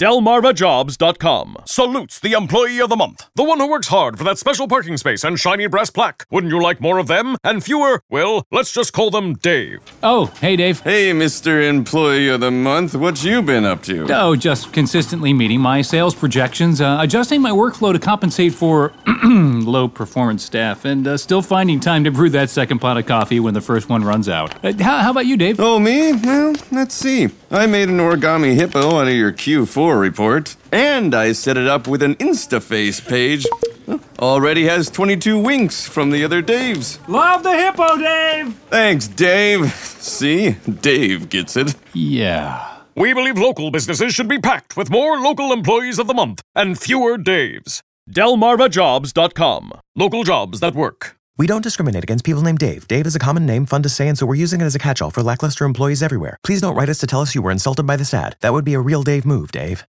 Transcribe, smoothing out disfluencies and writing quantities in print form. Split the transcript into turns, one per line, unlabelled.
DelmarvaJobs.com salutes the Employee of the Month, the one who works hard for that special parking space and shiny brass plaque. Wouldn't you like more of them and fewer, well, let's just call them Dave.
Oh, hey, Dave.
Hey, Mr. Employee of the Month, what you been up to?
Oh, just consistently meeting my sales projections, adjusting my workflow to compensate for low-performance staff, and still finding time to brew that second pot of coffee when the first one runs out. How about you, Dave?
Oh, me? Well, let's see. I made an origami hippo out of your Q4 report, and I set it up with an InstaFace page. Already has 22 winks from the other Daves.
Love the hippo, Dave!
Thanks, Dave. See? Dave gets it.
Yeah.
We believe local businesses should be packed with more local employees of the month and fewer Daves. DelmarvaJobs.com. Local jobs that work.
We don't discriminate against people named Dave. Dave is a common name, fun to say, and so we're using it as a catch-all for lackluster employees everywhere. Please don't write us to tell us you were insulted by this ad. That would be a real Dave move, Dave.